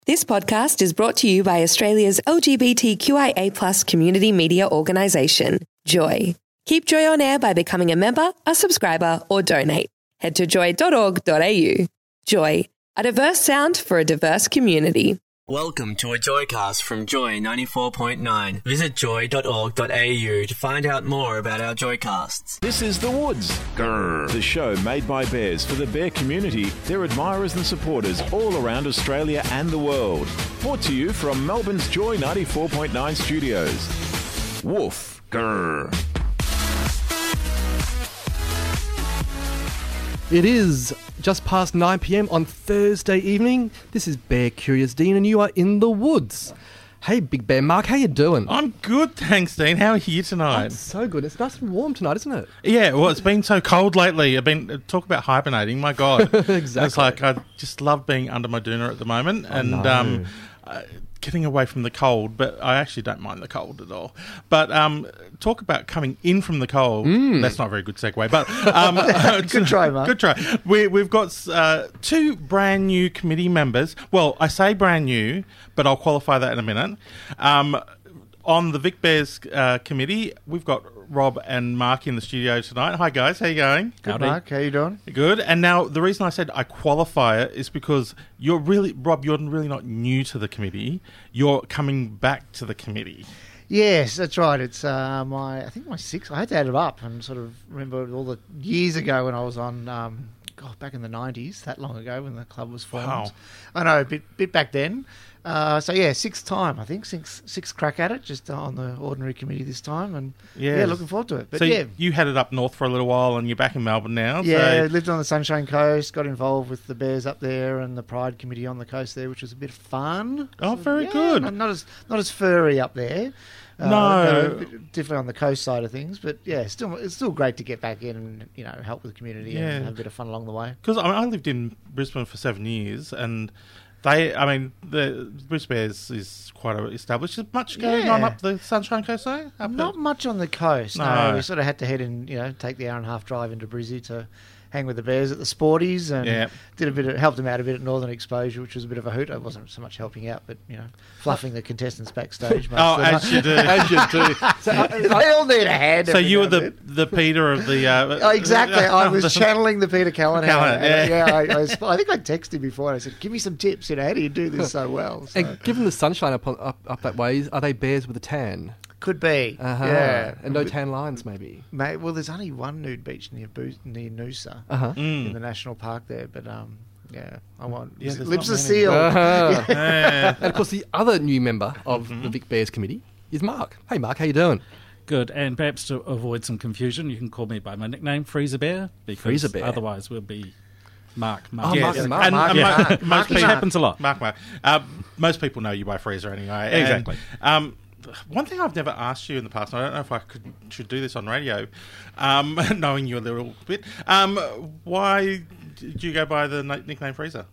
This podcast is brought to you by Australia's LGBTQIA+ community media organisation, Joy. Keep Joy on air by becoming a member, a subscriber, or donate. Head to joy.org.au. Joy, a diverse sound for a diverse community. Welcome to a Joycast from Joy 94.9. Visit joy.org.au to find out more about our Joycasts. This is The Woods, Grrr, the show made by bears for the bear community, their admirers and supporters all around Australia and the world. Brought to you from Melbourne's Joy 94.9 studios. Woof, Grrr. It is just past 9 p.m. on Thursday evening. This is Bear Curious Dean and you are in the woods. Hey, Big Bear Mark, how you doing? I'm good, thanks, Dean. How are you tonight? I'm so good. It's nice and warm tonight, isn't it? Yeah, well, it's been so cold lately. Talk about hibernating, my God. Exactly. It's like I just love being under my doona at the moment getting away from the cold, but I actually don't mind the cold at all. But talk about coming in from the cold. That's not a very good segue, but... Good try, Mark. Good try. We've got two brand new committee members. Well, I say brand new, but I'll qualify that in a minute. On the Vic Bears committee, we've got Rob and Mark in the studio tonight. Hi, guys. How you going? Good, Mark. How you doing? Good. And now, the reason I said I qualify it is because Rob, you're really not new to the committee. You're coming back to the committee. Yes, that's right. It's my sixth. I had to add it up and sort of remember all the years ago when I was on, back in the 90s, that long ago when the club was formed. Wow. I know, a bit back then. Sixth time, I think. Sixth crack at it, just on the ordinary committee this time. And looking forward to it. But so you had it up north for a little while and you're back in Melbourne now. Yeah, lived on the Sunshine Coast, got involved with the Bears up there and the Pride Committee on the coast there, which was a bit of fun. Oh, very good. Not as furry up there. No, definitely on the coast side of things, but it's still great to get back in and help with the community and have a bit of fun along the way. Because I lived in Brisbane for 7 years, and the Brisbane Bears is quite established. Is much going on up the Sunshine Coast, though? Not much on the coast. No, we sort of had to head and take the hour-and-a-half drive into Brizzy to hang with the Bears at the Sporties, and helped them out a bit at Northern Exposure, which was a bit of a hoot. I wasn't so much helping out, but fluffing the contestants backstage. As you do, As you do. They all need a hand. So you were the Peter of the... exactly. I was channeling the Peter Callahan. I think I texted him before and I said, give me some tips. How do you do this so well? So. And given the sunshine up that way, are they bears with a tan? Could be. Uh-huh. Yeah. And no tan lines, maybe. Well, there's only one nude beach near Noosa in the national park there, but I want lips are sealed. And of course, the other new member of the Vic Bears committee is Mark. Hey, Mark, how you doing? Good, and perhaps to avoid some confusion, you can call me by my nickname, Freezer Bear, because Freezer Bear. Otherwise we'll be Mark. Oh, Yes. Mark. Most Which happens a lot. Mark. Most people know you by Freezer anyway. Exactly. And, one thing I've never asked you in the past, and I don't know if I should do this on radio, knowing you a little bit, why did you go by the nickname Freezer?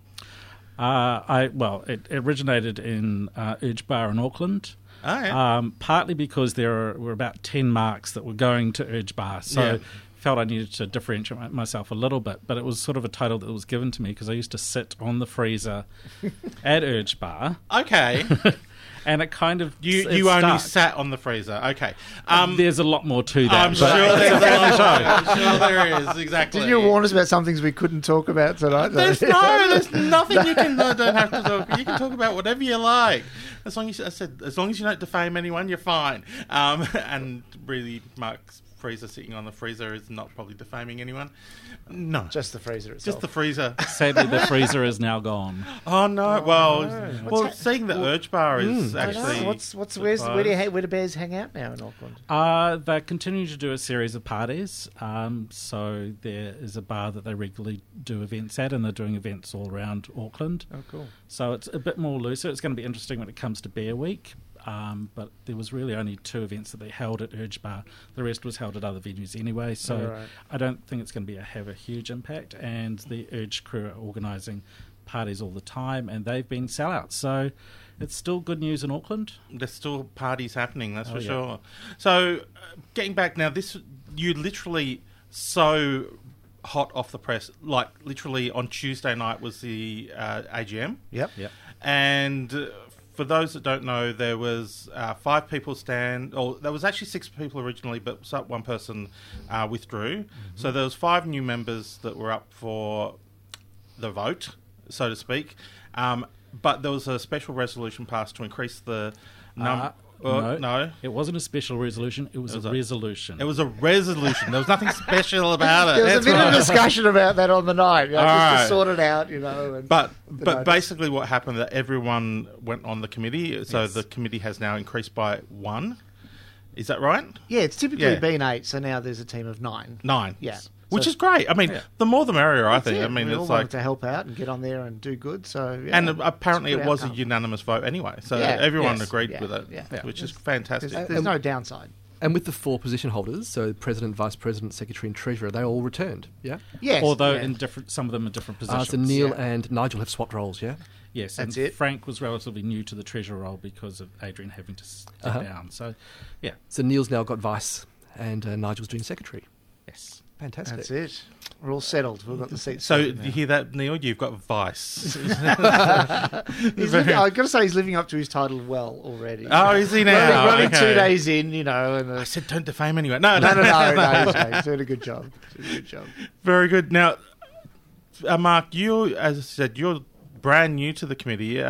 It originated in Urge Bar in Auckland. Oh, yeah. Partly because there were about 10 marks that were going to Urge Bar, so felt I needed to differentiate myself a little bit, but it was sort of a title that was given to me because I used to sit on the freezer at Urge Bar. Okay. And it kind of... You only sat on the freezer. Okay. There's a lot more to that. I'm sure there is, exactly. Did you warn us about some things we couldn't talk about tonight? There's nothing you can don't have to talk. You can talk about whatever you like. As long as you don't defame anyone, you're fine. And really, Mark's freezer sitting on the freezer is not probably defaming anyone. No. Just the freezer itself. Just the freezer. Sadly, the freezer is now gone. Oh, no. Seeing the Urge Bar is actually... Where do Bears hang out now in Auckland? They continue to do a series of parties. So there is a bar that they regularly do events at, and they're doing events all around Auckland. Oh, cool. So it's a bit more looser. It's going to be interesting when it comes to Bear Week. But there was really only 2 events that they held at Urge Bar. The rest was held at other venues anyway, so I don't think it's going to have a huge impact. And the Urge crew are organising parties all the time, and they've been sellouts. So it's still good news in Auckland. There's still parties happening, that's for sure. So getting back now, you literally so hot off the press, like literally on Tuesday night was the AGM. Yep. And for those that don't know, there was 5 people there was actually 6 people originally, but one person withdrew. So there was 5 new members that were up for the vote, so to speak. But there was a special resolution passed to increase the number. No, it wasn't a special resolution. It was a resolution. It was a resolution. There was nothing special about it. There was a bit of discussion about that on the night, just to sort it out, But basically, what happened that everyone went on the committee, so the committee has now increased by 1. Is that right? Yeah, it's typically been 8, so now there's a team of 9. 9. Yeah. Which is great. I mean, the more the merrier, I think. I mean, we all it's wanted to help out and get on there and do good. So, and apparently it was a unanimous vote anyway. So everyone agreed with it, which is fantastic. There's no downside. And with the 4 position holders, so President, Vice President, Secretary and Treasurer, they all returned, yeah? Yes. Although some of them in different positions. So Neil and Nigel have swapped roles, yeah? Yes, that's and it. Frank was relatively new to the Treasurer role because of Adrian having to step down. So, yeah. So Neil's now got Vice and Nigel's doing Secretary. Yes. Fantastic. That's it. We're all settled. We've got the seats. So you hear that, Neil? You've got Vice. I've got to say he's living up to his title well already. Oh, is he now? We're only 2 days in, And I said don't defame anyone. No, he's doing a good job. Very good. Now, Mark, you, as I said, you're brand new to the committee.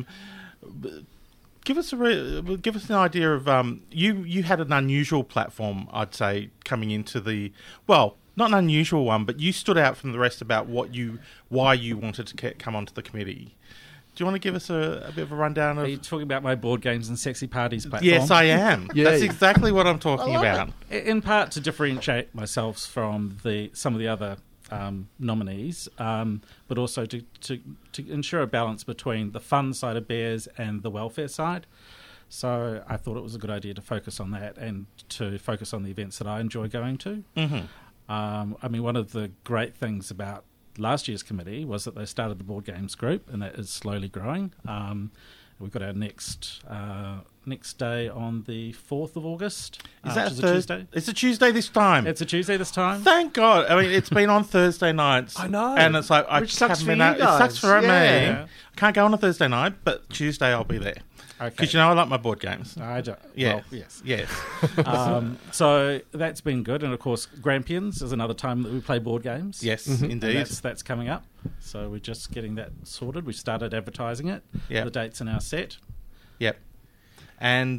Give us an idea of you had an unusual platform, I'd say, coming into not an unusual one, but you stood out from the rest about why you wanted to come onto the committee. Do you want to give us a bit of a rundown of? Are you talking about my board games and sexy parties platform? Yes, I am. That's exactly what I'm talking about. In part to differentiate myself from some of the other nominees, but also to ensure a balance between the fun side of Bears and the welfare side. So I thought it was a good idea to focus on that and to focus on the events that I enjoy going to. Mm-hmm. I mean, one of the great things about last year's committee was that they started the board games group, and that is slowly growing. We've got our next day on the 4th of August. Is that a Tuesday? It's a Tuesday this time. It's a Tuesday this time. Thank God. I mean, it's been on Thursday nights. I know. And it's like, Which sucks for you It sucks for me. Yeah. I can't go on a Thursday night, but Tuesday I'll be there. Okay. Because I like my board games. I don't. Yeah. Well, yes. Yes. So that's been good. And, of course, Grampians is another time that we play board games. Yes, And indeed. that's coming up. So we're just getting that sorted. We started advertising it. Yep. The dates are now set. Yep. And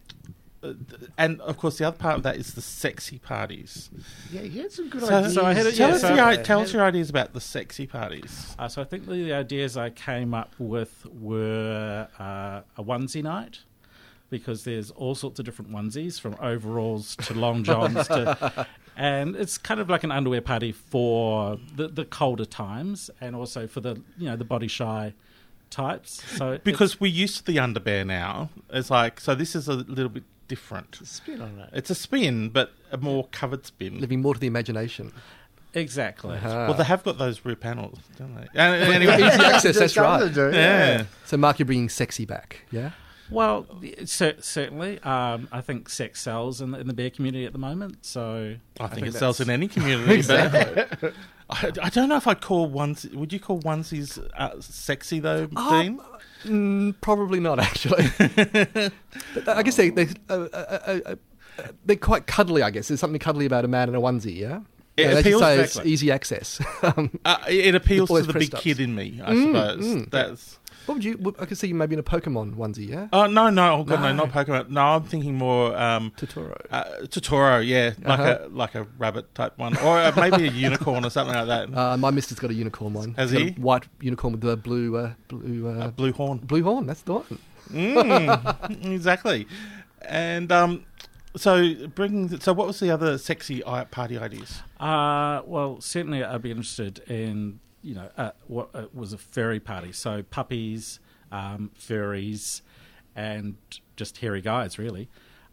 of course, the other part of that is the sexy parties. Yeah, you had some good ideas. So I had Tell us your ideas about the sexy parties. So I think the ideas I came up with were a onesie night, because there's all sorts of different onesies, from overalls to long johns and it's kind of like an underwear party for the colder times, and also for the body shy types. So because we're used to the underbear now, it's like, so this is a little bit different. It's a spin on it. It's a spin, but a more covered spin. Living more to the imagination. Exactly. Well, they have got those rear panels, don't they? Anyway, Easy access, that's right. yeah. So, Mark, you're bringing sexy back, yeah? Well, certainly. I think sex sells in the bear community at the moment. So I think it sells in any community. Exactly. But I don't know if I'd call onesies. Would you call onesies sexy though, Dean? Probably not, actually. But I guess they're quite cuddly. I guess there's something cuddly about a man in a onesie. Yeah. It appeals, appeals it's easy access. It appeals to Boys the big pressed kid in me, I suppose. That's. What would you? I could see you maybe in a Pokemon onesie, yeah? Oh no! Oh god, no, not Pokemon. No, I'm thinking more Totoro. Totoro, yeah, like a rabbit type one, or maybe a unicorn or something like that. My mister's got a unicorn one. Has He's got he? a white unicorn with the blue blue horn. Blue horn. That's the one. Exactly. And so what was the other sexy party ideas? Well, certainly I'd be interested in what was a furry party. So puppies, furries, and just hairy guys, really.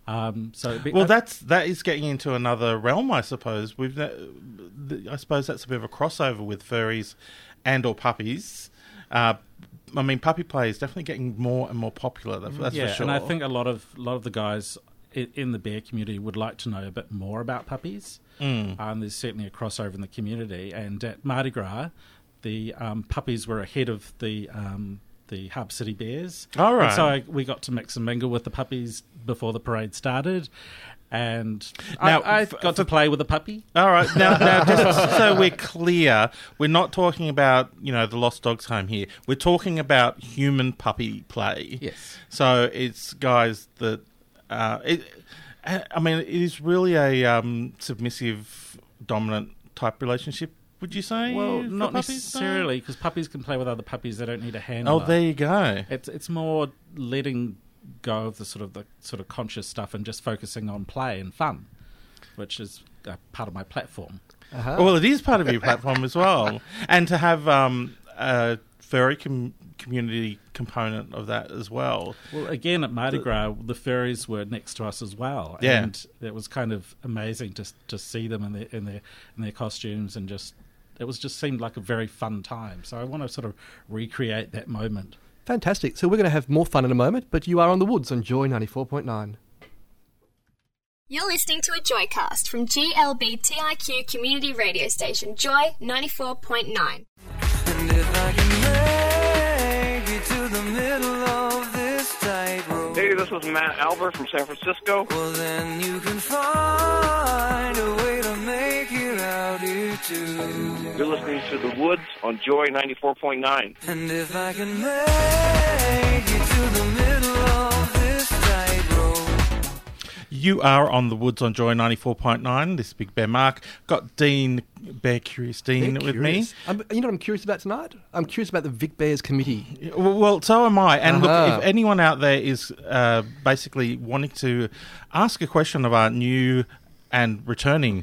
That is getting into another realm, I suppose. I suppose that's a bit of a crossover with furries and or puppies. I mean, puppy play is definitely getting more and more popular. That's for sure. And I think a lot of the guys in the bear community would like to know a bit more about puppies. There's certainly a crossover in the community, and at Mardi Gras, the puppies were ahead of the Hub City Bears. All right. And so we got to mix and mingle with the puppies before the parade started. And Now, I got to play with a puppy. All right. Now, just so we're clear, we're not talking about, the Lost Dogs Home here. We're talking about human puppy play. Yes. So it's guys that... it is really a submissive, dominant type relationship, would you say? Well, for not puppies? necessarily, because puppies can play with other puppies. They don't need a handler. Oh, there you go. It's more letting go of the sort of conscious stuff and just focusing on play and fun, which is part of my platform. Uh-huh. Well, it is part of your platform as well. And to have a furry community component of that as well. Well, again, at Mardi Gras, the furries were next to us as well. Yeah. And it was kind of amazing to see them in their costumes, and it just seemed like a very fun time. So I want to sort of recreate that moment. Fantastic. So we're going to have more fun in a moment, but you are on the Woods on Joy 94.9. You're listening to a Joycast from GLBTIQ community radio station Joy 94.9. And if I can make it to the middle of this tightrope. Hey, this is Matt Albert from San Francisco. Well, then you can find a way to make it out here too. You're listening to The Woods on Joy 94.9. And if I can make it to the middle of this tightrope. You are on the Woods on Joy 94.9. This is Big Bear Mark. Got Dean, Bear Curious Dean with me. You know what I'm curious about tonight? I'm curious about the Vic Bears committee. Well, so am I. And look, if anyone out there is basically wanting to ask a question of our new and returning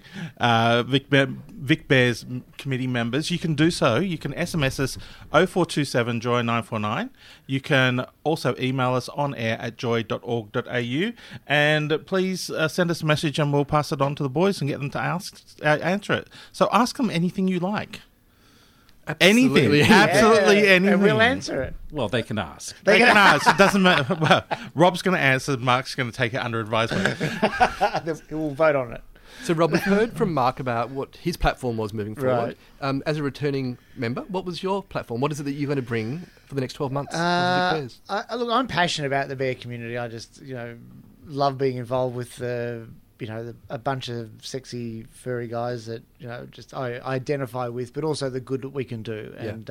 Vic Bears committee members, you can do so. You can SMS us 0427 Joy 949. You can also email us on air at joy.org.au, and please send us a message and we'll pass it on to the boys and get them to answer it. So ask them anything you like. Absolutely. Anything. Absolutely anything. And we'll answer it. Well, they can ask. They can ask. It doesn't matter. Well, Rob's going to answer. Mark's going to take it under advisement. We'll vote on it. So, Rob, we've heard from Mark about what his platform was moving forward. Right. As a returning member, what was your platform? What is it that you're going to bring for the next 12 months? Of Vic Bears? Look, I'm passionate about the bear community. I just, love being involved with a bunch of sexy furry guys that I identify with, but also the good that we can do. Yeah. And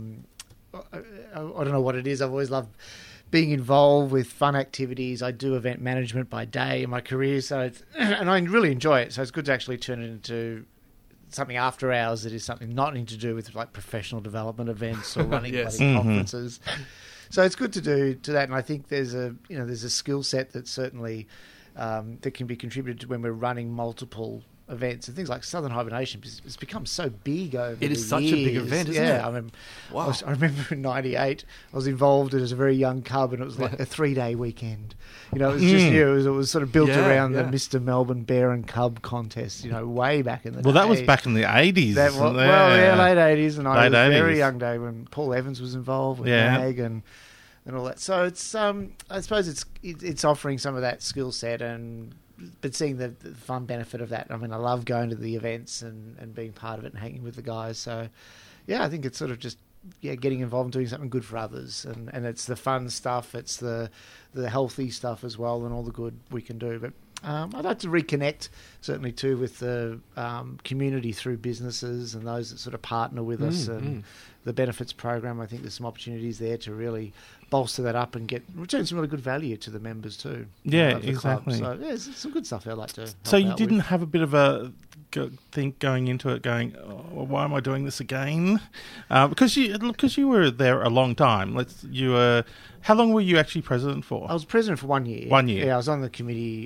I don't know what it is. I've always loved being involved with fun activities. I do event management by day in my career, and I really enjoy it. So it's good to actually turn it into something after hours that is something not to do with like professional development events or running Yes. conferences. So it's good to do to that, and I think there's a skill set that certainly that can be contributed to when we're running multiple events and things like Southern Hibernation. It's become so big over the years. It is such a big event, isn't it? Yeah, Wow. I remember in '98, I was involved as a very young cub, and it was like a 3-day weekend. It was just it was sort of built around the Mr. Melbourne Bear and Cub contest. Way back in the day. Well, that was back in the 80s. Late 80s, and I was a very young day when Paul Evans was involved with Mag and all that. So it's I suppose it's offering some of that skill set but seeing the fun benefit of that. I mean, I love going to the events and being part of it and hanging with the guys. So, I think it's sort of just getting involved and doing something good for others. And it's the fun stuff, it's the healthy stuff as well, and all the good we can do. But I'd like to reconnect, certainly too, with the community through businesses and those that sort of partner with us and the benefits program. I think there's some opportunities there to really bolster that up and return some really good value to the members too. Yeah, of the exactly. Club. So there's some good stuff I'd like to help So you out didn't with. have a bit of a think going into it, going, why am I doing this again? Because you were there a long time. How long were you actually president for? I was president for 1 year. 1 year. Yeah, I was on the committee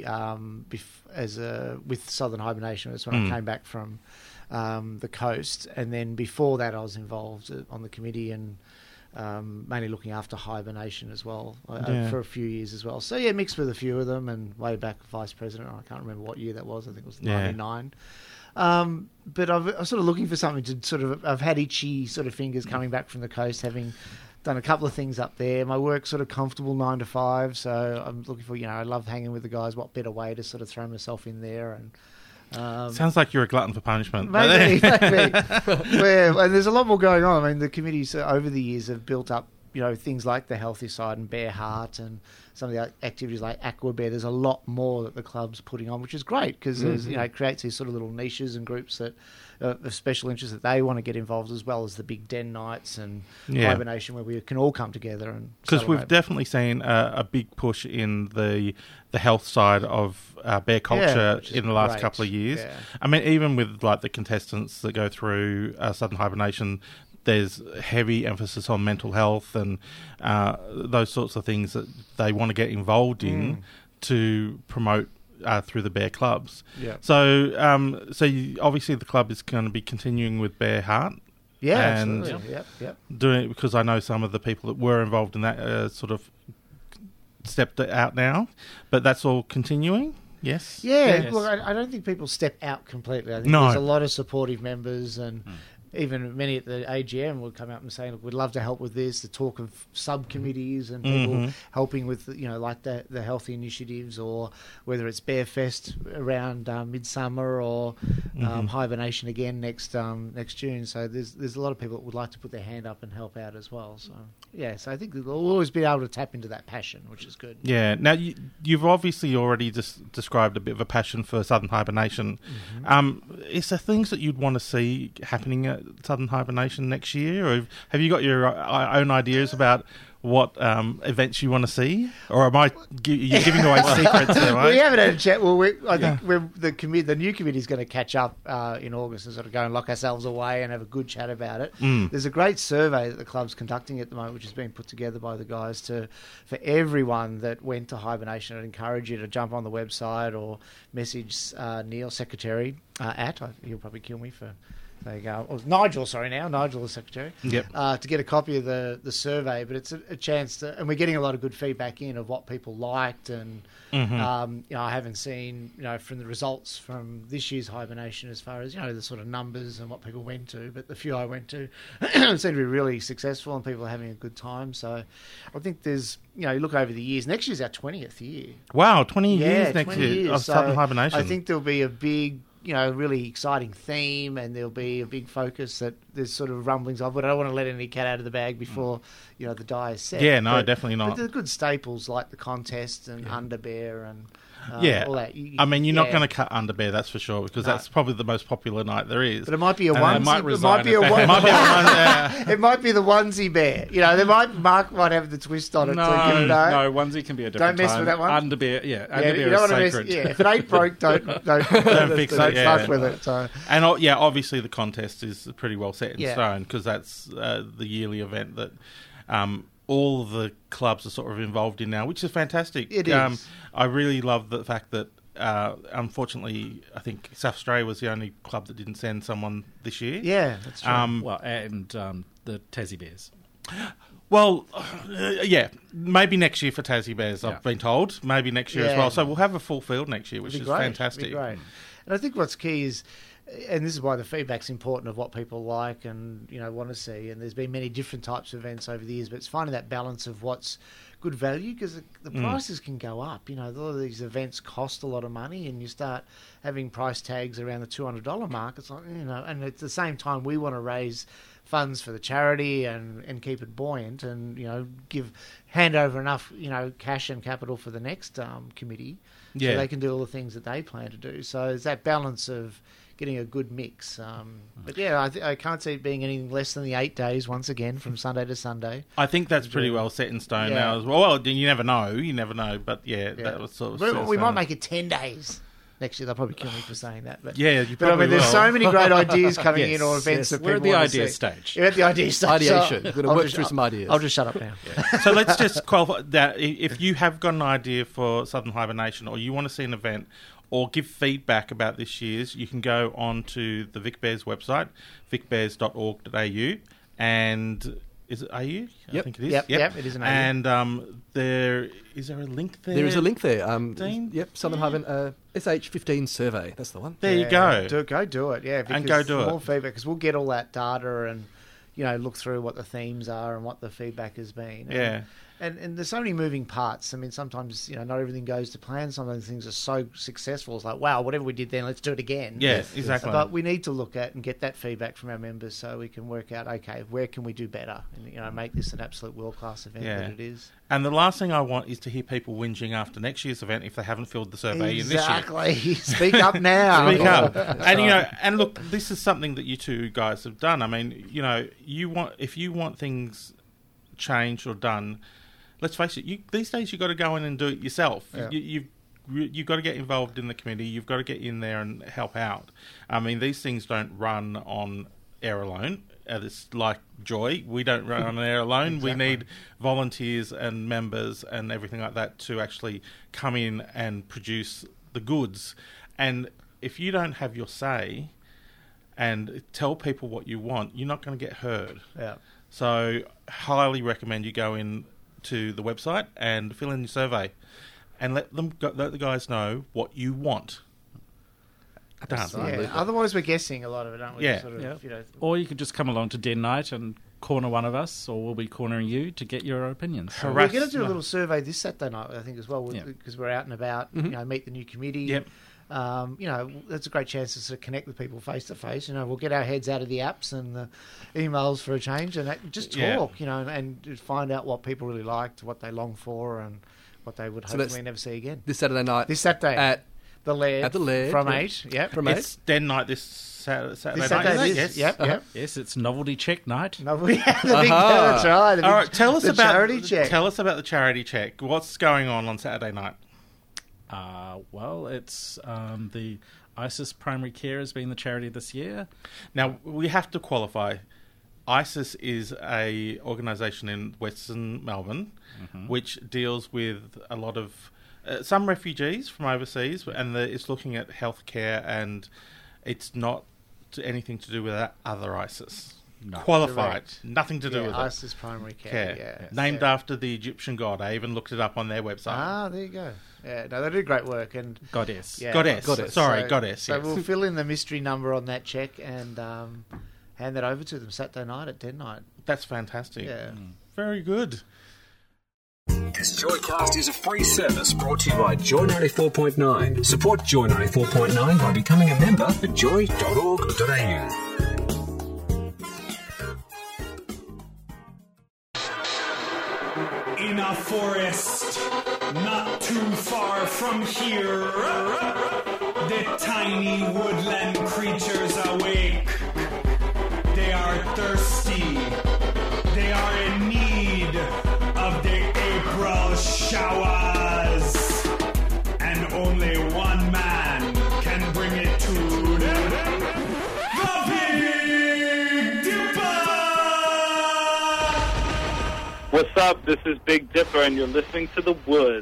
with Southern Hibernation. That's when I came back from the coast, and then before that I was involved on the committee and mainly looking after hibernation as well for a few years as well. So mixed with a few of them, and way back vice president. I can't remember what year that was. I think it was 99. But I'm sort of looking for something to sort of. I've had itchy sort of fingers coming back from the coast, having done a couple of things up there. My work's sort of comfortable 9 to 5, so I'm looking for. I love hanging with the guys. What better way to sort of throw myself in there and. Sounds like you're a glutton for punishment. Maybe. And there's a lot more going on. I mean, the committees over the years have built up, things like the Healthy Side and Bear Heart and some of the activities like Aqua Bear. There's a lot more that the club's putting on, which is great because it creates these sort of little niches and groups that of special interest that they want to get involved, as well as the big den nights and hibernation where we can all come together and because we've definitely seen a big push in the health side of bear culture in the last couple of years. Yeah. I mean, even with like the contestants that go through Southern Hibernation, there's heavy emphasis on mental health and those sorts of things that they want to get involved in to promote through the bear clubs. Yeah. So, obviously the club is going to be continuing with Bear Heart. Yeah, and absolutely. Yep. Doing it because I know some of the people that were involved in that sort of stepped out now, but that's all continuing. Yes. Yeah. Yes. Look, I don't think people step out completely. I think there's a lot of supportive members and. Even many at the AGM would come out and say, look, we'd love to help with this, the talk of subcommittees and people helping with, like the healthy initiatives, or whether it's Bear Fest around Midsummer or Hibernation again next June. So there's a lot of people that would like to put their hand up and help out as well. So, so I think we'll always be able to tap into that passion, which is good. Yeah. Now, you've obviously already described a bit of a passion for Southern Hibernation. Is there things that you'd want to see happening at Southern Hibernation next year, or have you got your own ideas about what events you want to see, or am you're giving away secrets there, right? We haven't had a chat. Well, I think the new committee is going to catch up in August and sort of go and lock ourselves away and have a good chat about it. There's a great survey that the club's conducting at the moment, which is being put together by the guys for everyone that went to Hibernation. I'd encourage you to jump on the website or message Neil, Secretary, he'll probably kill me for... There you go. Oh, Nigel, the secretary. Yep. To get a copy of the survey, but it's a chance to, and we're getting a lot of good feedback in of what people liked, and I haven't seen from the results from this year's Hibernation as far as the sort of numbers and what people went to, but the few I went to seemed to be really successful and people are having a good time. So I think there's you look over the years. Next year's our 20th year. Wow, 20 years next year of Southern Hibernation. I think there'll be a big. Really exciting theme, and there'll be a big focus that there's sort of rumblings of, but I don't want to let any cat out of the bag before, the die is set. Yeah, no, definitely not. But there's good staples like the contest and Underbear and all that. I mean, you're not going to cut Underbear, that's for sure, because that's probably the most popular night there is. But it might be a onesie. It might be the onesie bear. Mark might have the twist on it. No, onesie can be a different Don't mess with that one. Underbear, Underbear is sacred. If it ain't broke, don't fix it. Don't fuck with it. So. And obviously the contest is pretty well set in stone, because that's the yearly event that all of the clubs are sort of involved in now, which is fantastic. It is. I really love the fact that, unfortunately, I think South Australia was the only club that didn't send someone this year. Yeah, that's true. And the Tassie Bears. Well, maybe next year for Tassie Bears, I've been told. Maybe next year as well. So we'll have a full field next year, which is fantastic. It'd be great. And I think what's key is, and this is why the feedback's important of what people like and want to see. And there's been many different types of events over the years, but it's finding that balance of what's good value, because the prices can go up. A lot of these events cost a lot of money, and you start having price tags around the $200 mark. It's like and at the same time we want to raise funds for the charity and keep it buoyant, and hand over enough cash and capital for the next committee, so they can do all the things that they plan to do. So it's that balance of getting a good mix. But I can't see it being anything less than the 8 days, once again, from Sunday to Sunday. I think that's pretty well set in stone now as well. Well, you never know, but that was sort of... We might make it 10 days. Next year, they'll probably kill me for saying that. But you probably will. There's so many great ideas coming in, or events that people want to see. We're at the idea stage. You're at the idea stage. Ideation. We're going to work through some ideas. I'll just shut up now. So let's just qualify that. If you have got an idea for Southern Hibernation, or you want to see an event, or give feedback about this year's, you can go on to the Vic Bears website, vicbears.org.au, and is it AU? Yep. I think it is. Yep, it is an AU. And is there a link there? There is a link there. Dean? Yep, Southern Hibernation SH15 survey. That's the one. There you go. Go do it. Yeah, and go do it. More feedback, because we'll get all that data and look through what the themes are and what the feedback has been. And there's so many moving parts. I mean, sometimes, not everything goes to plan. Sometimes things are so successful. It's like, wow, whatever we did then, let's do it again. Yeah, exactly. But we need to look at and get that feedback from our members so we can work out, okay, where can we do better? And, make this an absolute world-class event that it is. And the last thing I want is to hear people whinging after next year's event if they haven't filled the survey in this year. Exactly. Speak up now. Speak up. And, and look, this is something that you two guys have done. I mean, if you want things changed or done, let's face it, these days you've got to go in and do it yourself. Yeah. You've got to get involved in the committee. You've got to get in there and help out. I mean, these things don't run on air alone. It's like Joy. We don't run on air alone. Exactly. We need volunteers and members and everything like that to actually come in and produce the goods. And if you don't have your say and tell people what you want, you're not going to get heard. Yeah. So highly recommend you go in to the website and fill in your survey and let the guys know what you want. Done. Yeah. Otherwise we're guessing a lot of it, aren't we? Yeah. Or you could just come along to Den Night and corner one of us, or we'll be cornering you to get your opinions. So we're going to do a little survey this Saturday night, I think, as well, because we're out and about, meet the new committee. Yep. That's a great chance to sort of connect with people face to face. We'll get our heads out of the apps and the emails for a change and just talk, and find out what people really liked, what they long for, and what they would hopefully never see again. This Saturday night. This Saturday. At the Laird. From 8. Yep. From 8. It's Den Night this Saturday night. Yes. Yep. Yes, it's Novelty Check Night. That's right. All right, tell us about charity check. Tell us about the charity check. What's going on Saturday night? Well, it's the ISIS Primary Care has been the charity this year. Now, we have to qualify. ISIS is a organisation in Western Melbourne which deals with a lot of some refugees from overseas, and it's looking at healthcare, and it's not anything to do with that other ISIS. No. Qualified. Correct. Nothing to do with ISIS Primary Care. Named after the Egyptian god. I even looked it up on their website. There you go. Yeah, no, they do great work. And Goddess. Yeah. Goddess. Sorry, Goddess. So we'll fill in the mystery number on that check and hand that over to them Saturday night at Den Night. That's fantastic. Yeah. Very good. This Joycast is a free service brought to you by Joy 94.9. Support Joy 94.9 by becoming a member at joy.org.au. In a forest not too far from here, the tiny woodland creatures awake. They are thirsty. They are in need of the April showers. And only one man can bring it to them. The Big Dipper! What's up? This is Big Dipper, and you're listening to The Woods.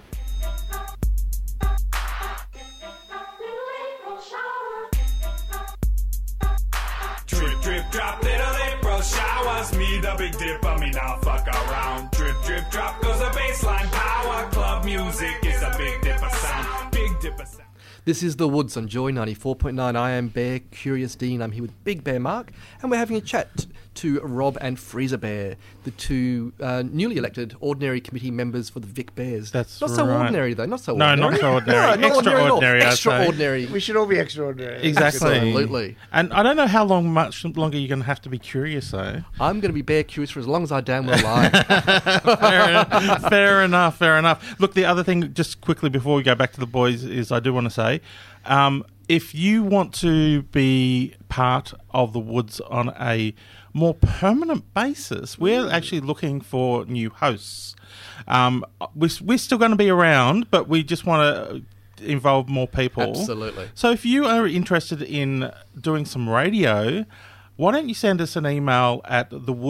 Drip, drip, drop, little April showers. Me, the Big Dipper, me now fuck around. Drip, drip, drop goes the baseline power. Club music is a Big Dipper sound. Big Dipper sound. This is The Woods on Joy 94.9. I am Bear Curious Dean. I'm here with Big Bear Mark, and we're having a chat to Rob and Freezer Bear, the two newly elected ordinary committee members for the Vic Bears. That's not so ordinary, though. Not so no, ordinary. not so ordinary. No, extraordinary. Extraordinary. We should all be extraordinary. Exactly. Absolutely. And I don't know how much longer you're going to have to be curious, though. I'm going to be Bear Curious for as long as I damn well like. Fair enough. Look, the other thing, just quickly before we go back to the boys, is I do want to say, if you want to be part of the Woods on a more permanent basis, we're actually looking for new hosts. We're still going to be around, but we just want to involve more people. Absolutely. So if you are interested in doing some radio, why don't you send us an email at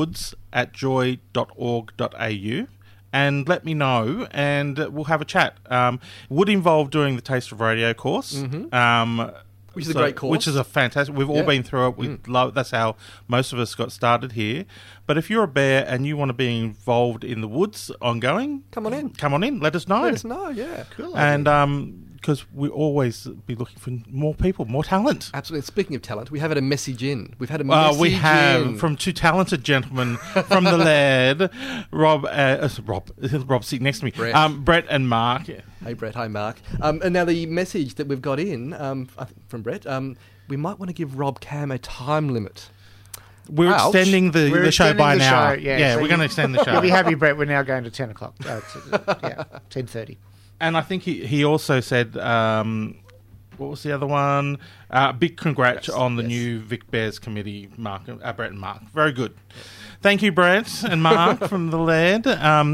thewoods@joy.org.au and let me know, and we'll have a chat. Would involve doing the Taste of Radio course. Which is a great course. Which is a fantastic... We've all been through it. We love. That's how most of us got started here. But if you're a bear and you want to be involved in the Woods ongoing... Come on in. Let us know. Let us know, yeah. Cool. And because we always be looking for more people, more talent. Absolutely. Speaking of talent, we have had a message in. We've had a message we have in. From two talented gentlemen from the Laird, Rob's sitting next to me, Brett and Mark. Yeah. Hey, Brett. Hi, Mark. And now the message that we've got in from Brett, we might want to give Rob Cam a time limit. We're extending the show by an hour. So we're going to extend the show. You'll be happy, Brett. We're now going to 10 o'clock. 10:30. And I think he also said, what was the other one? Big congrats on the new Vic Bears committee, Brett and Mark. Very good. Thank you, Brett and Mark from the Laird.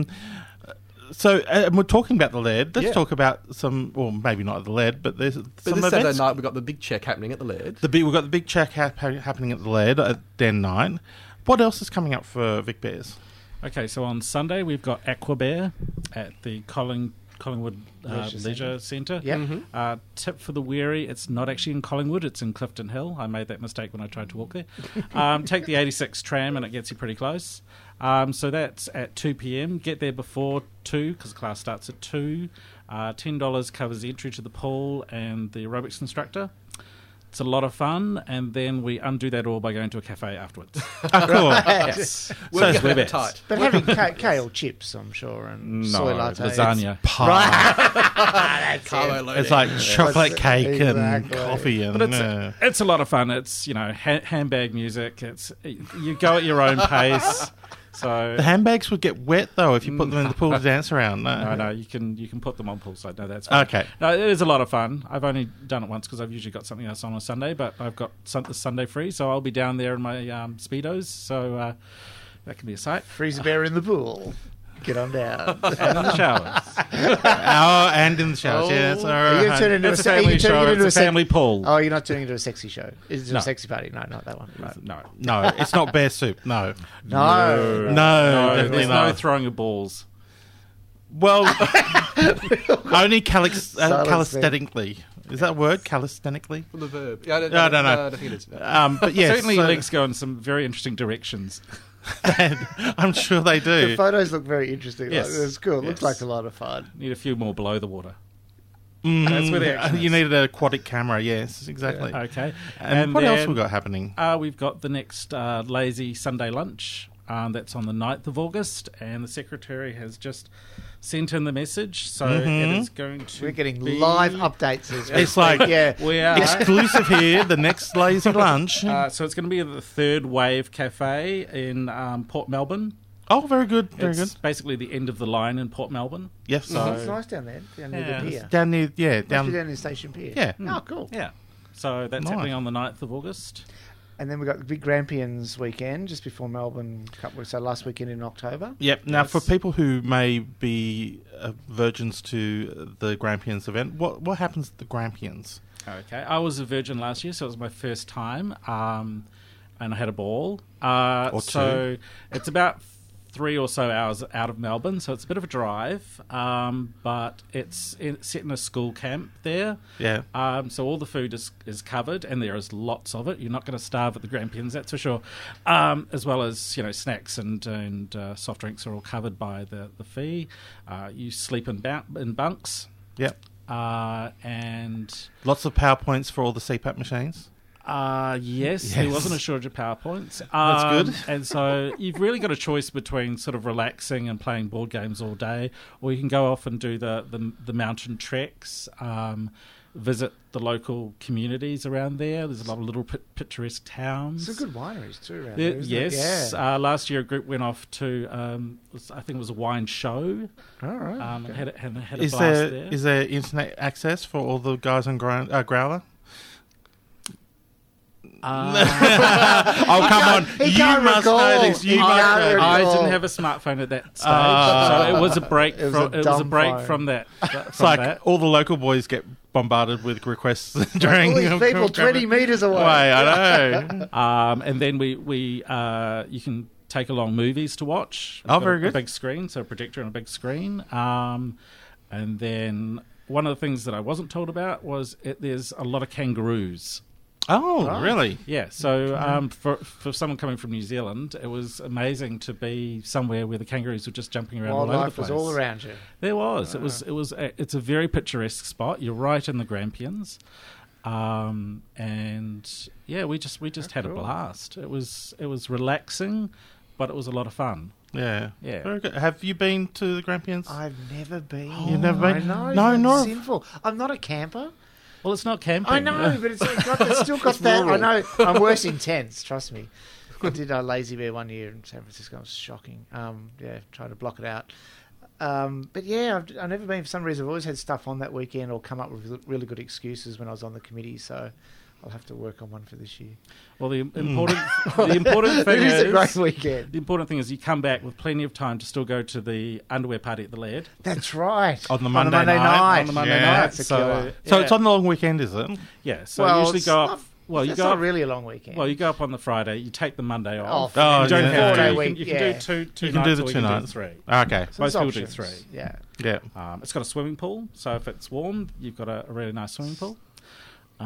So we're talking about the Laird. Let's talk about some, well, maybe not at the Laird, but there's some this events. Saturday night we've got the big check happening at the Laird. We've got the big check happening at the Laird at Den 9. What else is coming up for Vic Bears? Okay, so on Sunday we've got Aquabear at the Collingwood Leisure Centre. Yep. Mm-hmm. Tip for the weary, it's not actually in Collingwood, it's in Clifton Hill. I made that mistake when I tried to walk there. Take the 86 tram and it gets you pretty close. So that's at 2 p.m. Get there before 2 because class starts at 2. $10 covers the entry to the pool and the aerobics instructor. It's a lot of fun, and then we undo that all by going to a cafe afterwards. Oh, cool. Yes. So we're tight. But having kale chips, I'm sure, and soy latte. Lasagna. Pie. That's it's like chocolate cake and coffee. And, but it's a lot of fun. It's, handbag music. It's you go at your own pace. So the handbags would get wet though if you put them in the pool to dance around. No, you can put them on poolside. No, that's fine. Okay. No, it is a lot of fun. I've only done it once because I've usually got something else on Sunday, but I've got the Sunday free, so I'll be down there in my Speedos. So that can be a sight. Freezer bear in the pool. Get on down. And in the showers. And in the showers, yes. Are you going to turn into a family show. It's a family pool. Oh, you're not turning into a sexy show. Is it a sexy party? No, not that one. Right. No, it's not bear soup. No. No, there's no throwing of balls. Well, only calisthenically. Is that a word? Calisthenically? From the verb. I don't know. I don't think it is. But yes. Certainly legs go in some very interesting directions. I'm sure they do. The photos look very interesting. Yes. It's cool. It looks Yes. like a lot of fun. Need a few more below the water. That's where the action is. You needed an aquatic camera, yes, exactly. Yeah. Okay. And what else we got happening? We've got the next lazy Sunday lunch. That's on the 9th of August, and the Secretary has just sent in the message, so it is going to We're getting be live updates this week. It's like we are exclusive here, the next lazy lunch. So it's going to be at the Third Wave Cafe in Port Melbourne. Oh, very good, very It's good. basically the end of the line in Port Melbourne. Yes. So, It's nice down there, down near the pier. Down near, Must be down down near Station Pier. Yeah. Oh, cool. Yeah. So that's Nice. happening on the 9th of August. And then we've got the big Grampians weekend just before Melbourne Cup. So last weekend in October. Yep. Now, Yes. for people who may be virgins to the Grampians event, what happens at the Grampians? Okay. I was a virgin last year, so it was my first time, and I had a ball. So it's about 3 or so hours out of Melbourne, so it's a bit of a drive, but it's set in a school camp there. Yeah. So all the food is covered, and there is lots of it. You're not going to starve at the Grampians, that's for sure. As well as snacks and soft drinks are all covered by the fee. You sleep in bunks. Yep. And Lots of PowerPoints for all the CPAP machines. Yes, there wasn't a shortage of PowerPoints. That's good. And so you've really got a choice between sort of relaxing and playing board games all day, or you can go off and do the mountain treks, visit the local communities around there. There's a lot of little picturesque towns. Some good wineries too around there, isn't yes. it? Yeah. Last year a group went off to, I think it was a wine show. All right. Had a blast Is there. is there internet access for all the guys on Growler? Oh, come on. You must know this. You must know this. I didn't have a smartphone at that stage, so it was a break. It was a break phone. from that. It's like all the local boys get bombarded with requests during all these people 20 metres away. I know. And then we you can take along movies to watch. Oh, It's got very a good. big screen, so a projector and a big screen. And then one of the things that I wasn't told about was there's a lot of kangaroos. Oh, really? Yeah. So for someone coming from New Zealand, it was amazing to be somewhere where the kangaroos were just jumping around all over the place. Wildlife was all around you. There was. It's a very picturesque spot. You're right in the Grampians. And yeah, we just had a blast. It was relaxing, but it was a lot of fun. Yeah. Very good. Have you been to the Grampians? I've never been. You've never been? I No, know. nor sinful. I'm not a camper. Well, it's not camping. I know, but it's still got that. rural. I know. I'm worse in tents. Trust me. I did a Lazy Bear one year in San Francisco. It was shocking. Trying to block it out. But yeah, I've never been for some reason. I've always had stuff on that weekend or come up with really good excuses when I was on the committee. So I'll have to work on one for this year. Well, the important thing is a great weekend. The important thing is you come back with plenty of time to still go to the underwear party at the Laird. That's right. On the Monday night. On the Monday night. That's a killer. So it's on the long weekend, is it? Yeah. So you usually go up. Well, it's not really a long weekend. Well, you go up on the Friday. You take the Monday off. Oh, you don't have to. week. You can do two You nights. can do the or 2 you can nights. do 3. Okay. So Most there's people do options. 3. Yeah. Yeah. It's got a swimming pool, so if it's warm, you've got a really nice swimming pool. It's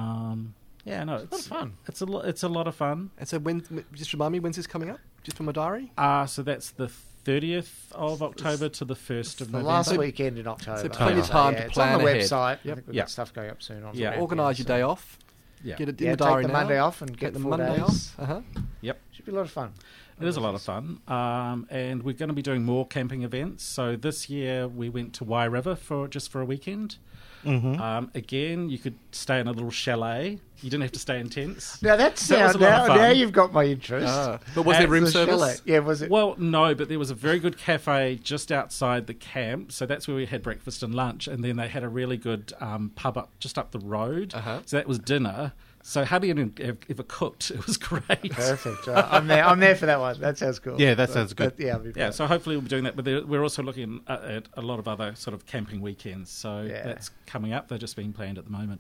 a lot of fun. It's a lot of fun. And so, just remind me, when's this coming up? Just from my diary. So that's the 30th of October to the 1st of The November. last weekend in October. So plenty of time to plan It's on the ahead. website. Yep. I think we've got stuff going up soon. On Yeah. Organise your day off. Yeah. Get it in the diary take the now. Monday off and get the 4 Monday days. off. Yep. Should be a lot of fun. It is a lot of fun. And we're going to be doing more camping events. So this year we went to Wye River for a weekend. Mm-hmm. Again, you could stay in a little chalet. You didn't have to stay in tents. Now that was a lot of fun. now you've got my interest. But was there room The service? chalet. Yeah, was it? Well, no, but there was a very good cafe just outside the camp. So that's where we had breakfast and lunch. And then they had a really good pub just up the road. So that was dinner. So hardly anyone ever cooked. It was great. Perfect. I'm there for that one. That sounds cool. Yeah, that sounds good. Yeah, so hopefully we'll be doing that. But we're also looking at a lot of other sort of camping weekends. So that's coming up. They're just being planned at the moment.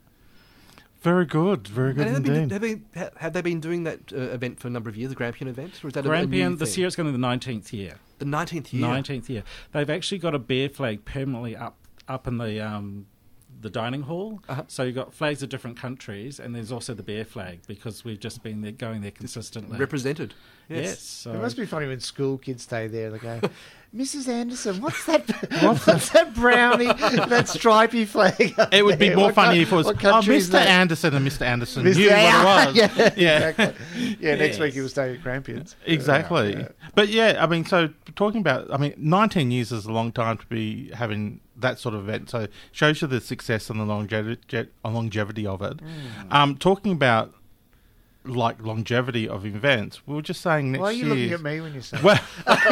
Very good. Very good indeed. Have they been doing that event for a number of years, the Grampian event? Or is that Grampian, a this year it's going to be the 19th year. The 19th year? 19th year. They've actually got a bear flag permanently up in the dining hall. So you've got flags of different countries, and there's also the bear flag because we've just been there, going there consistently. Represented. Yes. So it must be funny when school kids stay there. They go, Mrs. Anderson, what's that brownie, that stripy flag? It would be more funny if it was, Mr. Anderson and Mr. Anderson knew what it was. Yeah, exactly. Next week he will stay at Grampians. Exactly. But yeah, I mean, so talking about, 19 years is a long time to be having that sort of event. So shows you the success and the longevity of it. Talking about longevity of events, we were just saying next year. Why are you looking at me when you say well,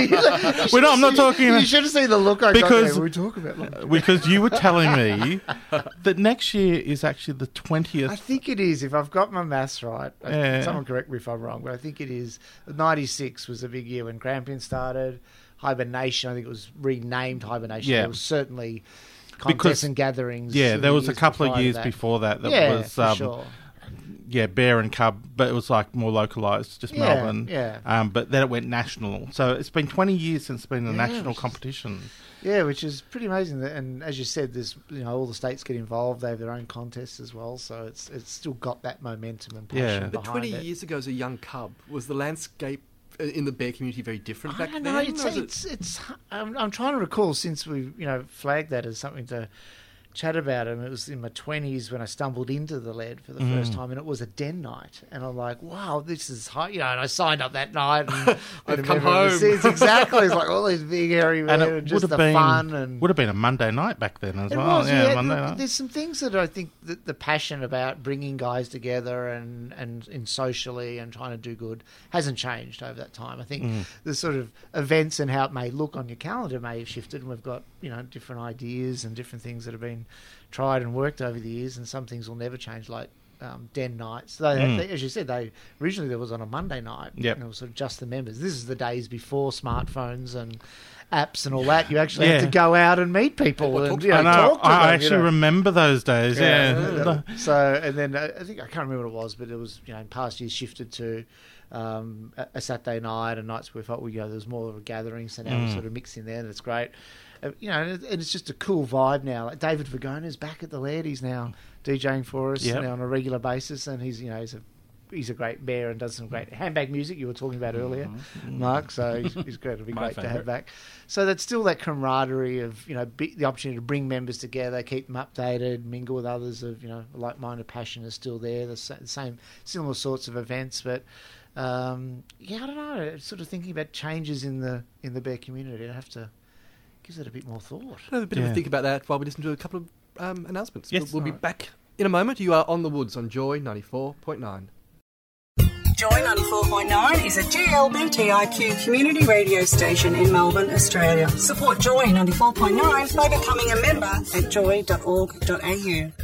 I'm not talking about... You should have seen the look I got there when we talk about longevity. Because you were telling me that next year is actually the 20th. I think it is, if I've got my maths right. Someone correct me if I'm wrong, but I think it is. 96 was a big year when Grampian started. Hibernation, I think it was renamed Hibernation. There was certainly contests and gatherings. Yeah, there was a couple of years before that was... for sure. Yeah, bear and cub, but it was more localised, just Melbourne. Yeah. But then it went national. So it's been 20 years since it's been a national competition. Yeah, which is pretty amazing. And as you said, there's all the states get involved. They have their own contests as well. So it's still got that momentum and passion behind But 20 it. years ago as a young cub, was the landscape in the bear community very different back then? I don't know. I'm trying to recall since we flagged that as something to chat about it. It was in my 20s when I stumbled into the Laird for the first time, and it was a den night. And I'm like, wow, this is high. And I signed up that night. And I've come home. Exactly. It's like all these big hairy men and just the fun. And would have been a Monday night back then as well. Was, Monday night. There's some things that I think that the passion about bringing guys together and in socially and trying to do good hasn't changed over that time. I think the sort of events and how it may look on your calendar may have shifted, and we've got different ideas and different things that have been tried and worked over the years, and some things will never change, like den nights. They, as you said, originally there was on a Monday night, and it was sort of just the members. This is the days before smartphones and apps and all that. You actually have to go out and meet people and talk to them. I actually remember those days. So, and then I think I can't remember what it was, but it was in past years shifted to a Saturday night and nights where we felt there was more of a gathering, so now we're sort of mixing there, and it's great. And it's just a cool vibe now. Like David Vagona's back at the Laird. He's now DJing for us on a regular basis, and he's a he's a great bear and does some great handbag music you were talking about earlier, Mark. So he's great. It'll be great to have back. So that's still that camaraderie of the opportunity to bring members together, keep them updated, mingle with others of like-minded passion is still there. The same similar sorts of events, but. I don't know. Sort of thinking about changes in the bear community, I have to give it a bit more thought. Have a bit of a think about that while we listen to a couple of announcements. Yes. We'll be back in a moment. You are on the Woods on Joy 94.9. Joy 94.9 is a GLBTIQ community radio station in Melbourne, Australia. Support Joy 94.9 by becoming a member at joy.org.au.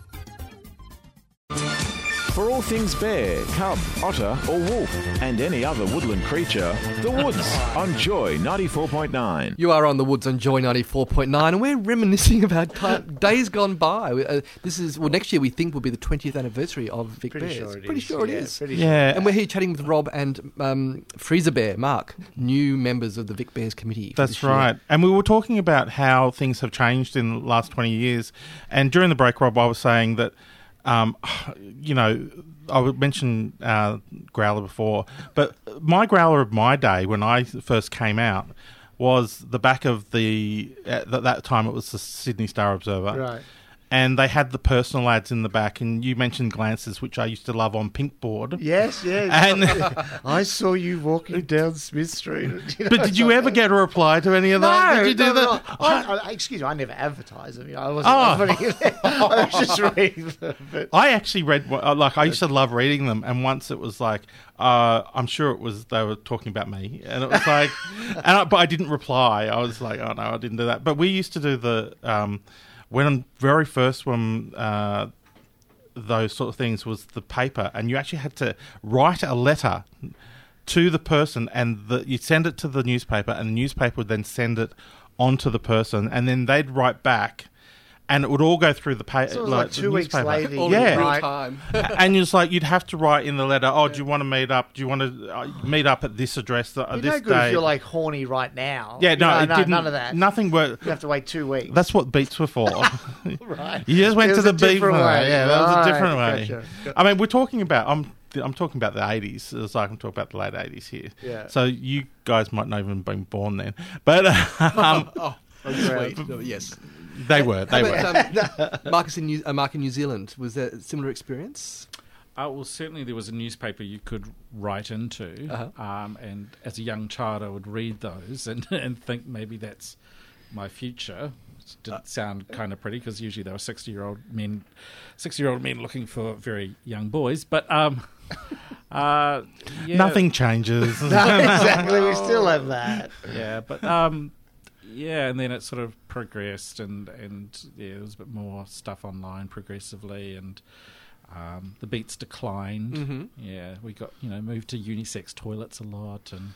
For all things bear, cub, otter or wolf and any other woodland creature, The Woods on Joy 94.9. You are on The Woods on Joy 94.9 and we're reminiscing about days gone by. This is, next year we think will be the 20th anniversary of Vic Bears. Pretty sure it is. And we're here chatting with Rob and Freezer Bear, Mark, new members of the Vic Bears committee. That's right. And we were talking about how things have changed in the last 20 years. And during the break, Rob, I was saying that I would mention Growler before, but my Growler of my day when I first came out was the back of at that time it was the Sydney Star Observer. Right. And they had the personal ads in the back, and you mentioned Glances, which I used to love on Pinkboard. Yes. And I saw you walking down Smith Street. But did you ever get a reply to any of that? No, did you do that? Excuse me, I never advertised them. I was just reading them. But. I actually read, I used to love reading them, and once it was like, I'm sure it was, they were talking about me, and it was like, but I didn't reply. I was like, oh no, I didn't do that. But we used to do the, when those sort of things was the paper, and you actually had to write a letter to the person, and you'd send it to the newspaper, and the newspaper would then send it on to the person, and then they'd write back, and it would all go through the paper. So it was like 2 weeks later. Real time. And it's like you'd have to write in the letter, do you want to meet up? Do you want to meet up at this address this no day? Good if you're like horny right now. Yeah, it didn't. None of that. Nothing worked. You have to wait 2 weeks. That's what beats were for. Right. You just went to the beat way. Yeah, that was a different way. Gotcha. I mean, we're talking about. I'm talking about the 80s. It's like I'm talking about the late 80s here. Yeah. So you guys might not even been born then, but sweet. Yes. They were. Mark in New Zealand, was that a similar experience? Well, certainly there was a newspaper you could write into, and as a young child I would read those and think maybe that's my future. It didn't sound kind of pretty because usually they were 60-year-old men looking for very young boys, but nothing changes. No, exactly, we still have that. Yeah, but and then it sort of progressed, and there was a bit more stuff online progressively, and the beats declined. Mm-hmm. Yeah, we got moved to unisex toilets a lot, and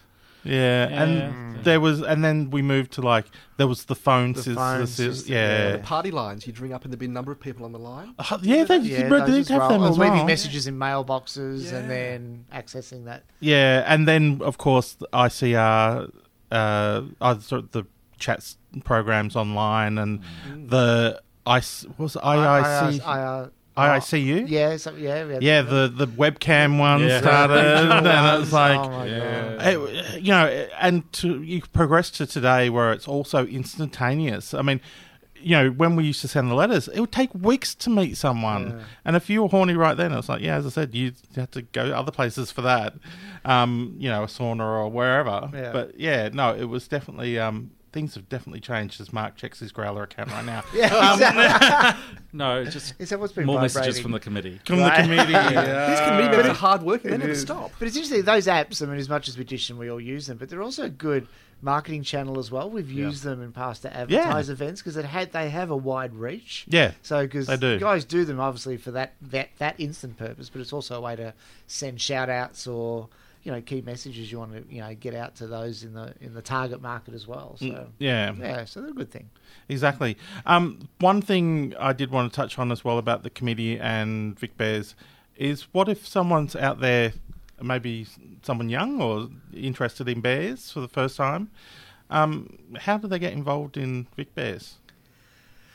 and then we moved to there was the phone system. The party lines, you'd ring up and there'd be a number of people on the line. They did have them as well. Or leaving messages in mailboxes and then accessing that. Yeah, and then of course the ICR, the chats programs online, and the IICU. The webcam one started, and it was like, you progress to today where it's also instantaneous. I mean, when we used to send the letters, it would take weeks to meet someone, and if you were horny right then, it was like, as I said, you had to go other places for that, a sauna or wherever. Yeah. But it was definitely. Things have definitely changed as Mark checks his Growler account right now. No, just is that what's been more vibrating? messages from the committee. From the committee. These committee members are hard work and they never stop. But it's interesting, those apps, I mean, as much as we dish them, we all use them, but they're also a good marketing channel as well. We've used them in past to advertise events because they have a wide reach. Yeah, so because do. Guys do them obviously for that instant purpose, but it's also a way to send shout outs or key messages you want to get out to those in the target market as well. So so they're a good thing. Exactly. One thing I did want to touch on as well about the committee and Vic Bears is, what if someone's out there, maybe someone young or interested in bears for the first time? How do they get involved in Vic Bears?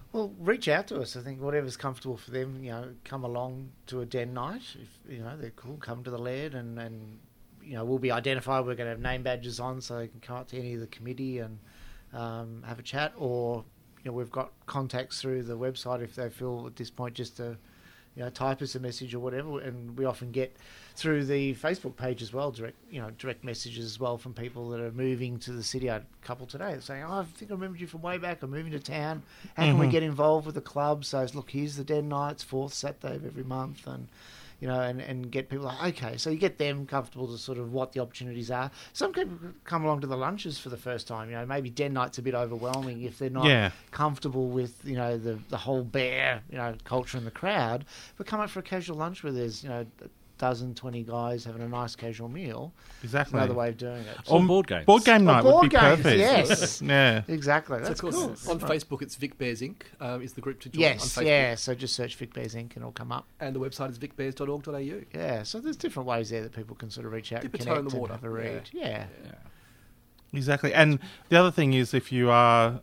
Well, reach out to us. I think whatever's comfortable for them, come along to a den night. If, they're cool, come to the Laird and we'll be identified. We're going to have name badges on so they can come up to any of the committee and have a chat. Or, we've got contacts through the website if they feel at this point just to, type us a message or whatever. And we often get through the Facebook page as well, direct messages as well from people that are moving to the city. I had a couple today saying, I think I remembered you from way back. I'm moving to town. How can we get involved with the club? So look, here's the Den Nights, 4th Saturday of every month. And and get people like, okay, so you get them comfortable to sort of what the opportunities are. Some people come along to the lunches for the first time. Maybe Den Night's a bit overwhelming if they're not comfortable with, the whole bear, culture in the crowd. But come up for a casual lunch where there's, dozen, 20 guys having a nice casual meal. Exactly. Another way of doing it. So board games. Board game night would be perfect. Yes. Yeah. Exactly. That's cool. On Facebook, it's Vic Bears Inc. Is the group to join on Facebook. Yeah. So just search Vic Bears Inc. and it'll come up. And the website is vicbears.org.au. Yeah. So there's different ways there that people can sort of reach out, dip and a toe in connect, the water. And have a read. Yeah. Exactly. And the other thing is, if you are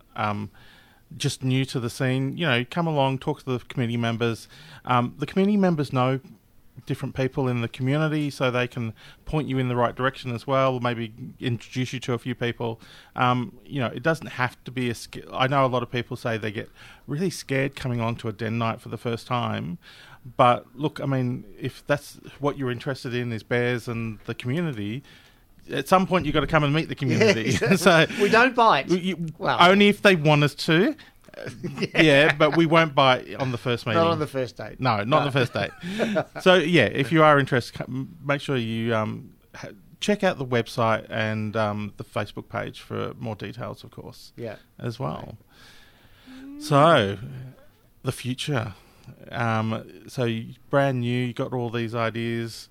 just new to the scene, come along, talk to the committee members. The committee members know different people in the community, so they can point you in the right direction as well, maybe introduce you to a few people. It doesn't have to be I know a lot of people say they get really scared coming on to a den night for the first time, but look, I mean, if that's what you're interested in is bears and the community, at some point you've got to come and meet the community. So we don't bite. Only if they want us to. But we won't buy on the first meeting. Not on the first date. No, not on the first date. So, if you are interested, make sure you check out the website and the Facebook page for more details, of course, as well. Right. So, the future. So, brand new, you got all these ideas.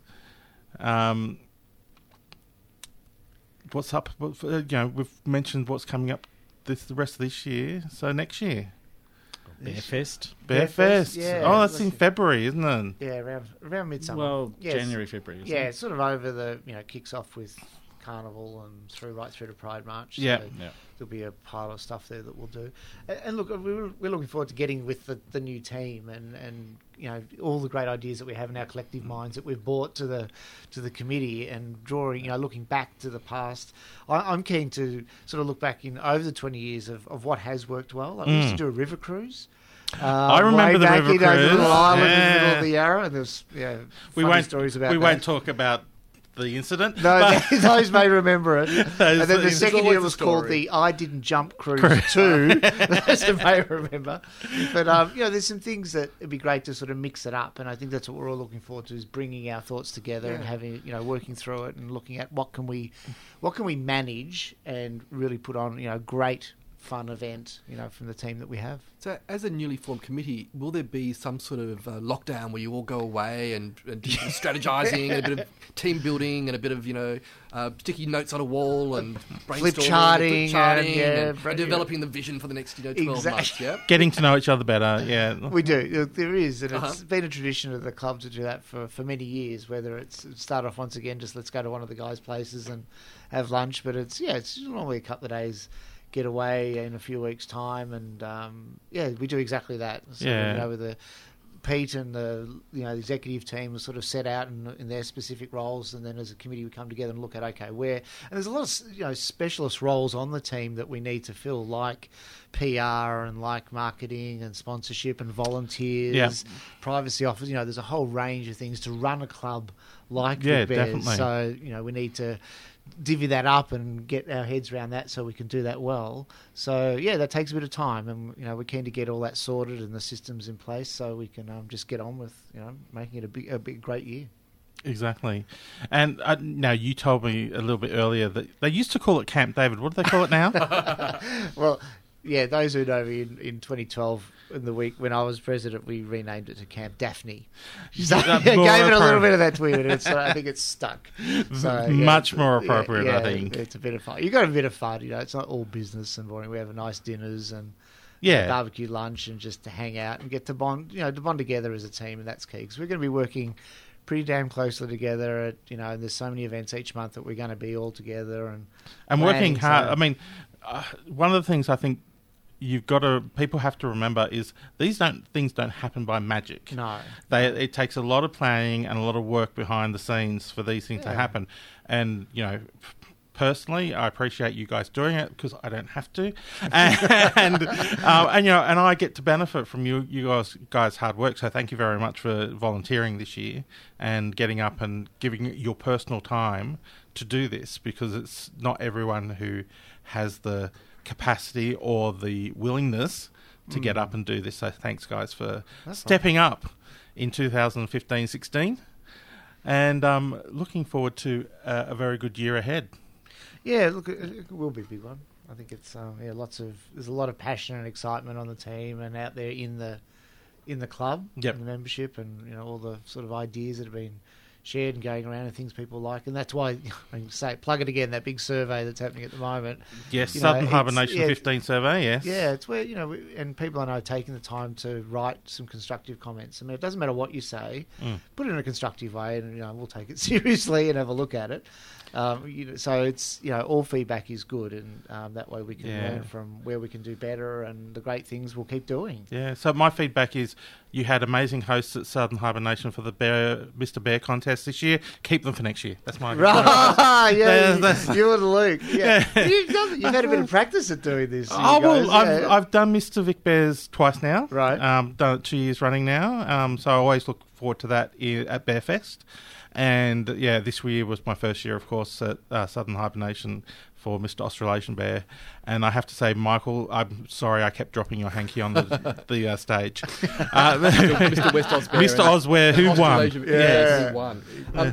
What's up? We've mentioned what's coming up the rest of this year, so next year. Bearfest. Bearfest. That's in February, isn't it? Yeah, around midsummer. Well, January, February. Yeah, sort of over the, kicks off with Carnival and right through to Pride March. Yeah. So there'll be a pile of stuff there that we'll do. And look, we're looking forward to getting with the new team and all the great ideas that we have in our collective minds that we've brought to the committee and drawing, looking back to the past. I'm keen to sort of look back over the 20 years of what has worked well. We used to do a river cruise. I remember the river cruise. Little island in the middle of the Yarra, and there's funny stories about that. We won't talk about the incident. No, those may remember it. And then the second year was called the I Didn't Jump Cruise 2. Those may remember. But, there's some things that it'd be great to sort of mix it up. And I think that's what we're all looking forward to, is bringing our thoughts together and having, working through it and looking at what can we manage and really put on, great fun event, from the team that we have. So, as a newly formed committee, will there be some sort of lockdown where you all go away and do some strategizing, and a bit of team building, and a bit of sticky notes on a wall, and flip charting, and developing the vision for the next 12 months? Yeah, getting to know each other better. Yeah, we do. There is, and it's been a tradition of the club to do that for many years. Whether it's start off once again, just let's go to one of the guys' places and have lunch, but it's normally a couple of days. Get away in a few weeks' time, and we do exactly that. So, with the Pete and the executive team will sort of set out in their specific roles, and then as a committee we come together and look at where. And there's a lot of specialist roles on the team that we need to fill, like PR and like marketing and sponsorship and volunteers, privacy office. There's a whole range of things to run a club like the Bears. Definitely. So we need to divvy that up and get our heads around that so we can do that well. So, that takes a bit of time, and, we're keen to get all that sorted and the systems in place so we can just get on with, making it a big, great year. Exactly. And now you told me a little bit earlier that they used to call it Camp David. What do they call it now? Well, those who know me in 2012, in the week when I was president, we renamed it to Camp Daphne. So gave it a little bit of that tweet, and I think it's stuck. So, much more appropriate, I think. It's a bit of fun. You got a bit of fun, It's not all business and boring. We have nice dinners and barbecue lunch and just to hang out and get to bond, to bond together as a team, and that's key because we're going to be working pretty damn closely together. And there's so many events each month that we're going to be all together and working hard. I mean, one of the things I think people have to remember is things don't happen by magic. No. It takes a lot of planning and a lot of work behind the scenes for these things to happen. And, personally, I appreciate you guys doing it because I don't have to, and I get to benefit from you guys' hard work. So thank you very much for volunteering this year and getting up and giving your personal time to do this, because it's not everyone who has the capacity or the willingness to get up and do this. So thanks, guys, for stepping up in 2015-16, and looking forward to a very good year ahead. Yeah, look, it will be a big one. I think it's there's a lot of passion and excitement on the team and out there in the club, in the membership, and all the sort of ideas that have been shared and going around and things people like, and that's why I can say plug it again. That big survey that's happening at the moment. Yes, Southern Harbour Nation 15 survey. Yes, yeah, it's where and people I know are taking the time to write some constructive comments. I mean, it doesn't matter what you say, put it in a constructive way, and we'll take it seriously and have a look at it. So it's all feedback is good, and that way we can learn from where we can do better and the great things we'll keep doing. Yeah. So my feedback is you had amazing hosts at Southern Harbour Nation for the Mr. Bear contest this year. Keep them for next year. That's my you and Luke. Yeah. You've had a bit of practice at doing this. I've done Mr. Vic Bears twice now. Right. Done it 2 years running now. So I always look forward to that at Bearfest. And this year was my first year, of course, at Southern Harbour Nation for Mr. Australasian Bear. And I have to say, Michael, I'm sorry I kept dropping your hanky on the stage. Mr. West Oz Bear. Mr. Osware, who won? Yes, who won.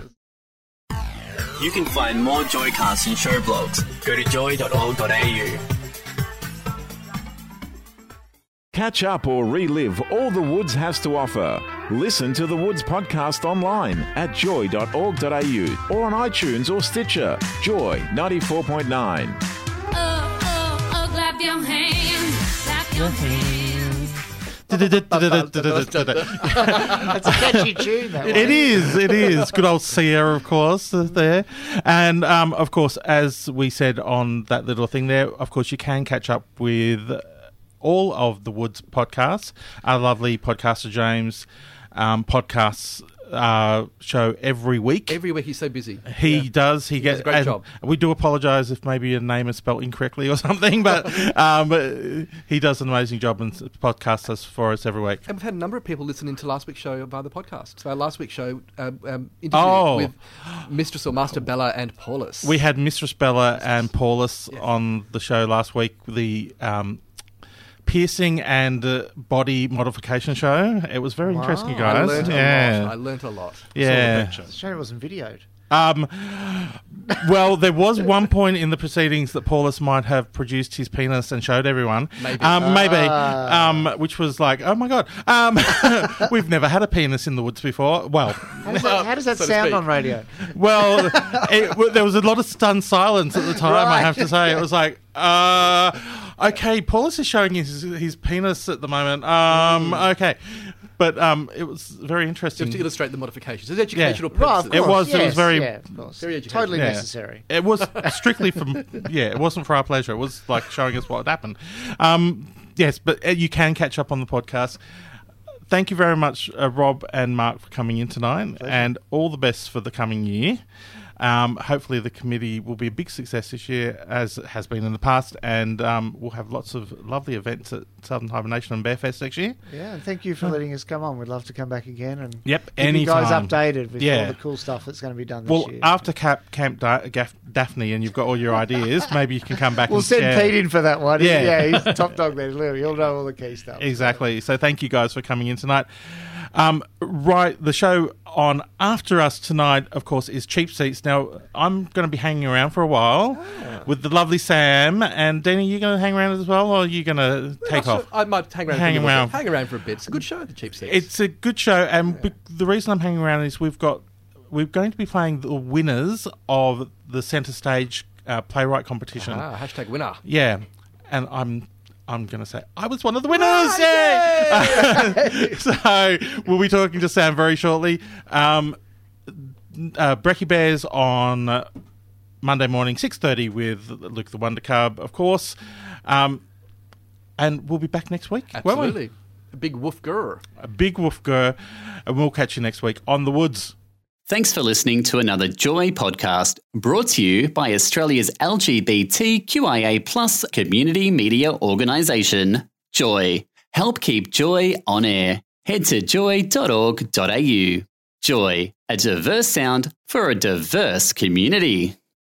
You can find more Joycasts and show blogs. Go to joy.org.au. Catch up or relive all the Woods has to offer. Listen to the Woods podcast online at joy.org.au or on iTunes or Stitcher. Joy 94.9. Clap your hands, clap your hands. That's a catchy tune, that one. It is. Good old Sierra, of course, there. And, of course, as we said on that little thing there, of course, you can catch up with all of the Woods podcasts. Our lovely podcaster James podcasts show every week. Every week, he's so busy. He does. He does a great job. We do apologise if maybe your name is spelt incorrectly or something, but he does an amazing job and podcasts us for us every week. And we've had a number of people listening to last week's show via the podcast. So our last week's show interviewed with Mistress or Master Bella and Paulus. We had Mistress Bella and Paulus on the show last week. The piercing and body modification show. It was very interesting, guys. I learnt a lot. Yeah. The show wasn't videoed. Well, there was one point in the proceedings that Paulus might have produced his penis and showed everyone. Maybe. Which was like, oh my God. We've never had a penis in the woods before. Well, how does that sound on radio? Well, there was a lot of stunned silence at the time, I have to say. It was like, okay, Paulus is showing his penis at the moment. Okay. But it was very interesting. Just to illustrate the modifications. It's educational purposes. It was very educational. Totally necessary. It was strictly it wasn't for our pleasure. It was like showing us what had happened. Yes, but you can catch up on the podcast. Thank you very much, Rob and Mark, for coming in tonight. And all the best for the coming year. Hopefully the committee will be a big success this year, as it has been in the past, and we'll have lots of lovely events at Southern Harbour Nation and Bearfest next year. Yeah, and thank you for letting us come on. We'd love to come back again and keep you guys updated with all the cool stuff that's going to be done this year. Well, after Camp Daphne and you've got all your ideas, maybe you can come back we'll send Pete in for that one. Yeah, he's the top dog there. He'll know all the key stuff. Exactly. So thank you guys for coming in tonight. The show on after us tonight, of course, is Cheap Seats. Now, I'm going to be hanging around for a while with the lovely Sam. And, Danny, you going to hang around as well, or are you going to take off? I might hang around for a bit. It's a good show, the Cheap Seats. It's a good show, and the reason I'm hanging around is we're going to be playing the winners of the Centre Stage playwright competition. Hashtag winner. Yeah, and I'm going to say I was one of the winners. Yay! So we'll be talking to Sam very shortly. Brekkie Bears on Monday morning, 6:30 with Luke the Wonder Cub, of course. And we'll be back next week, Absolutely. won't we? A big woof grr. A big woof grr. And we'll catch you next week on The Woods. Thanks for listening to another Joy podcast brought to you by Australia's LGBTQIA+ community media organisation, Joy. Help keep Joy on air. Head to joy.org.au. Joy, a diverse sound for a diverse community.